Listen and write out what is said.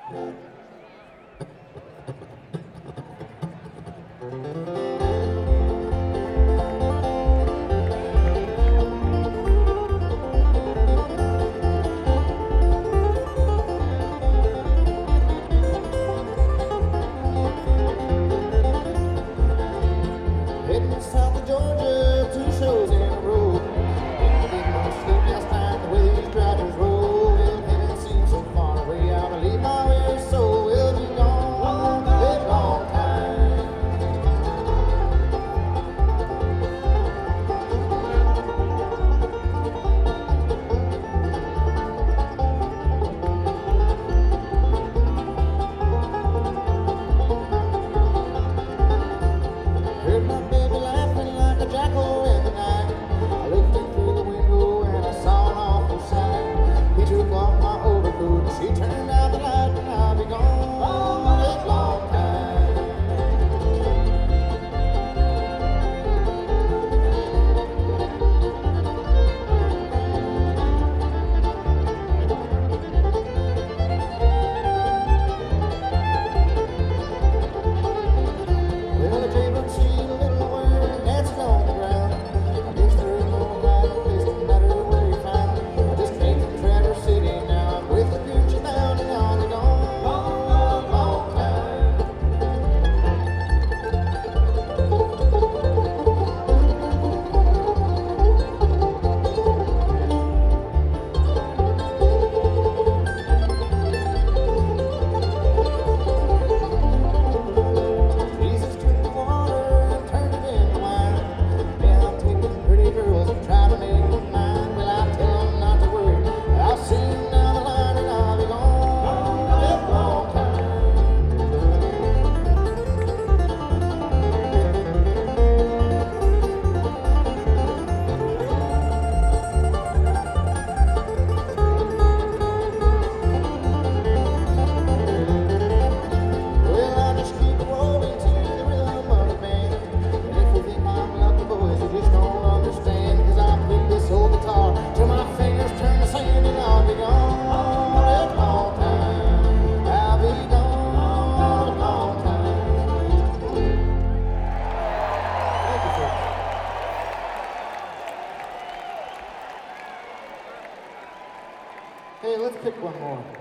Heading south of Georgia, 2 shows in a row. Didn't want to sleep last night, the way these drivers roll. Well, heaven seems so far away, I believe my way, so we'll be gone a very long time. Heard my baby laughing like a jackal in the night. I looked in through the window and I saw an awful sight. He took off my overcoat and she turned out the light, and I'll be gone a very long time. Well, the jailbird seen a little worm dancing on the ground. I guess there is no hiding place, no matter where you find. I just came from Traverse City, now I'm with the Gucci bound, and I'll be gone a long time. Jesus took the water and turned it into wine. Yeah, I'm taking pretty girls and trying to make them mine. Well, I tell them not to worry, I'll see them down the line, and I'll be gone a very long time. Well, I just keep rolling to the rhythm of the band. And if you think I'm lucky, boys, you just don't understand. 'Cause I pick this old guitar till my fingers turn to sand, and I'll be gone a very long time. I'll be gone a long time. Thank you, folks. Hey, let's pick one more.